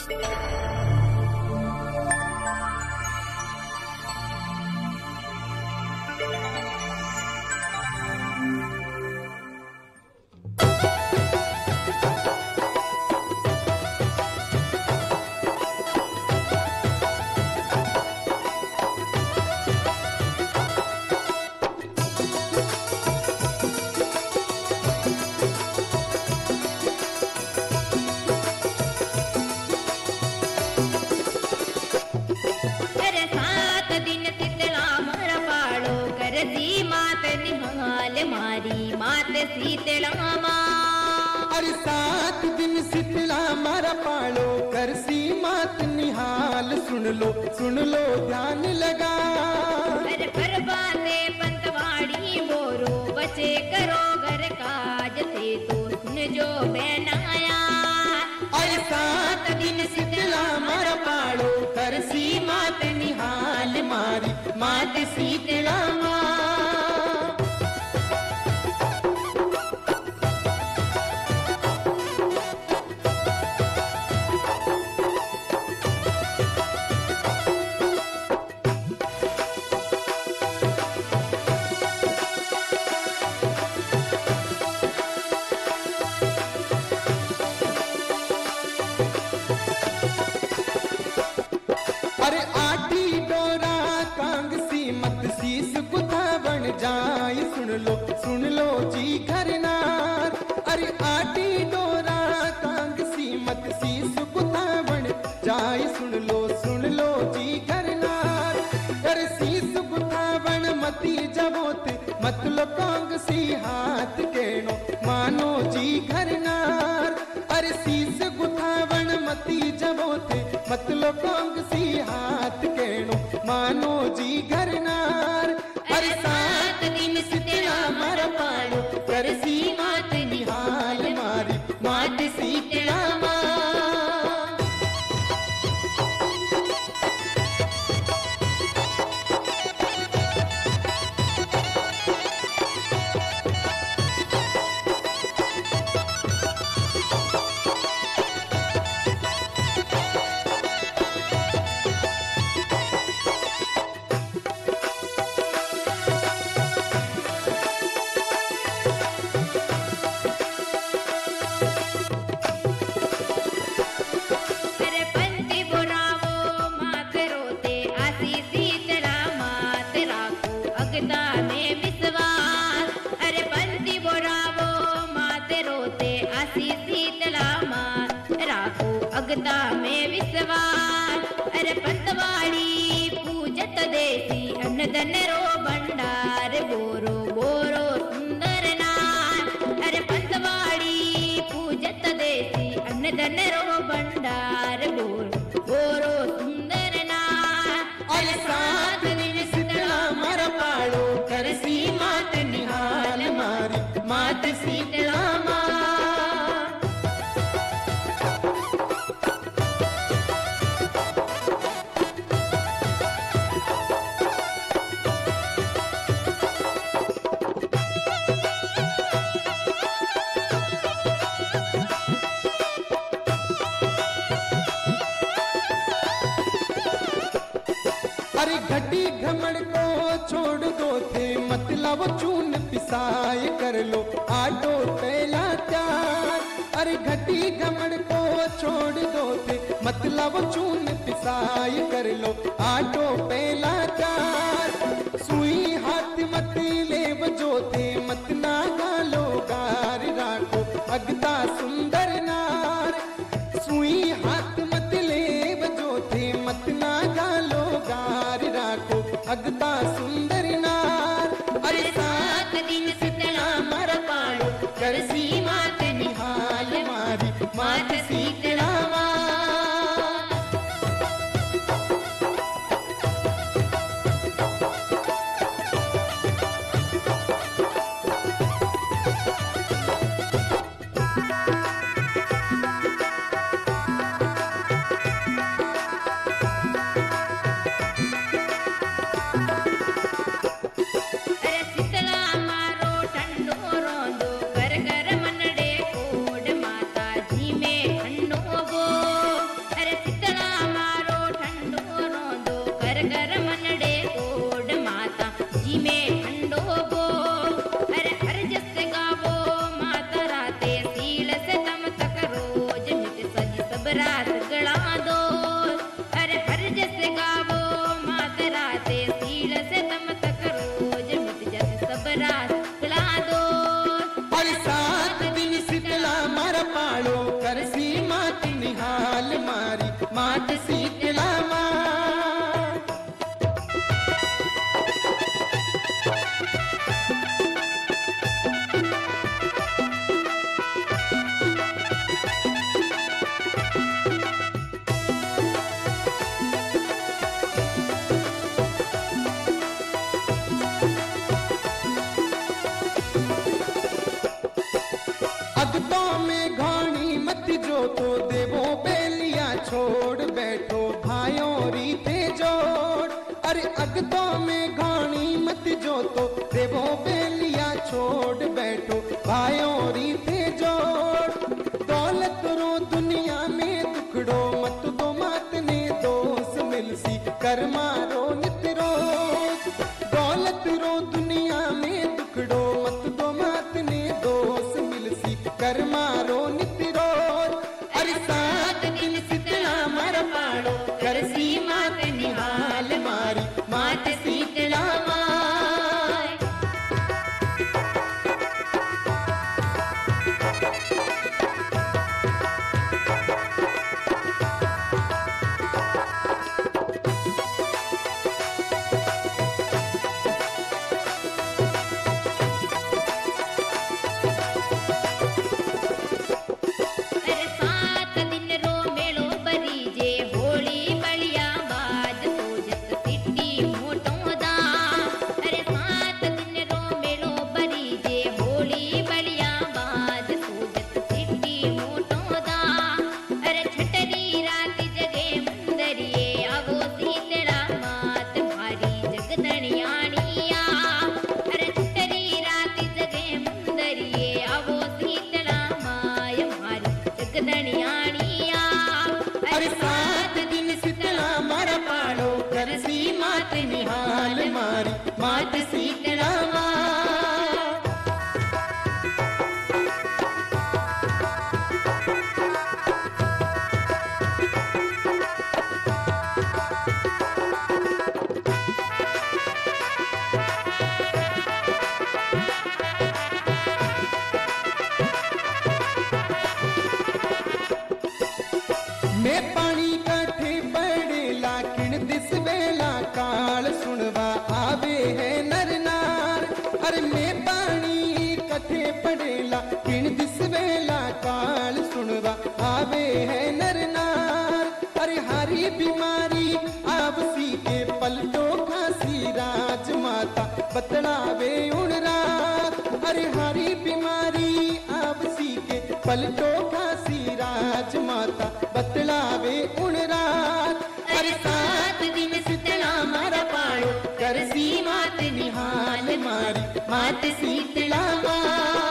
शीतला माँ। अरे 7 दिन शीतला मारा पालो करसी मात निहाल, सुन लो ध्यान लगा। अरे परबाते पंतवाड़ी बोरो बचे करो घर काज से, तो सुन जो बेनाया। अरे 7 दिन शीतला मारा पालो करसी मात निहाल, मारी मात शीतला माँ। अरे आठी डोरा कांग सी मत शीस कुथा बन जाए, सुन लो जी घरनार। अरे आठी डोरा कांग सी मत शीस कुथा बन जाए, सुन लो जी घरनार। अरे शीस कुथा बन मती जबोत मत लो कांग सी हाथ केनो, मानो जी घरनार। अरे शीस कुथा बन मती जबोत मत लो कांग सी हाथ केनो, मानो जी घरनार। अरे 7 दिन शीतला मारा पालो करसी मात निहाल, मारी मात शीतला माँ। अगता में विश्वास। अरे पंतवाड़ी पूजत देसी अन्न धन रो भंडार, बोरो बोरो सुंदर नार। अरे पंतवाड़ी पूजत देसी अन्न धन रो भंडार, बोरो बोरो सुंदर नार। अरे 7 दिन शीतला मारा पालो करसी मात निहाल, मारी मात शीतला माँ। अरे घटी घमड़ को छोड़ दो थे, मतलब चून पिसाए कर लो आटो पहला त्यार। अरे घटी घमड़ को छोड़ दो थे, मतलब चून पिसाए कर लो आटो पहला त्यार। सुई हाथ मत लेव जो थे, मत ना गालो गार राखो अगता सुंदर नार। सुई हाथ मत लेव जो थे, मत ना गालो गार राखो अगता सुंदर नार। अरे 7 दिन शीतला मारा पालो करसी मात निहाल, मारी मात शीतला माँ। रात गड़ा दो अरे हर जस गावो मात राते सील से तम तक रोज मिट जस सब रात गड़ा दो अरे 7 दिन शीतला मार पाड़ो करसी मात निहाल मारी मात शीतला मार अगतों में घाणी मत जो तो देवो बेलिया छोड़ बैठो भाइयों रीते जोड़ अरे अगतों में घाणी मत जो तो देवो बेलिया छोड़ बैठो भाइयों रीते जोड़ दौलत रो दुनिया में दुखड़ो मत दो मात ने दोष मिलसी कर मारो नित रोज दौलत रो दुनिया में दुखड़ो मत दो मात ने दोष मिलसी कर मारो नित रोज अरे 7 दिन शीतला मार पाड़ो करसी मात निहाल मारी मात शीतला मार अरे 7 दिन रो मेलो बरी जे होली बलिया बाज सोजत सिटी मोटो दा अरे 7 दिन रो मेलो बरी जे होली बलिया बाज सोजत सिटी मोटो दा अरे छटरी रात जगे मुंदरिए आवो शीतला मात मारी जगदणियाणिया अरे छटरी रात जगे मुंदरिए आवो शीतला माय मारी जगदणियाणिया अरे 7 दिन शीतला मार पाड़ो करसी मात निहाल मारी मात शीतला मार मैं पानी कठे बड़ेला किण दिस वेला काल सुनवा आवे है नर नार अरे मैं पानी कठे पड़ेला किण दिस वेला काल सुनवा आवे है नर नार अरे हारी बीमारी आवसी के पलटो खासी राज माता बतलावे उन रात अरे हारी बीमारी आवसी के पलटो खासी राज माता बतलावे उन रात अरे 7 दिन शीतला मार पाड़ो करसी मात निहाल मारी मात शीतला मार